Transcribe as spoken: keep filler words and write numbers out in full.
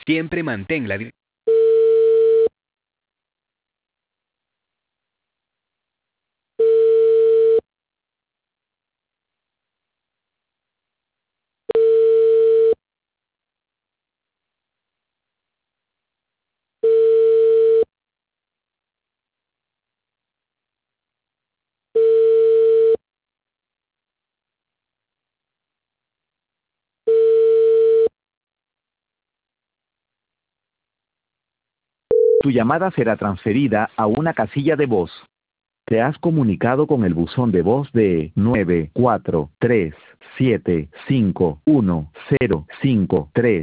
Siempre mantén la... di- Tu llamada será transferida a una casilla de voz. Te has comunicado con el buzón de voz de nueve cuatro tres siete cinco uno cero cinco tres.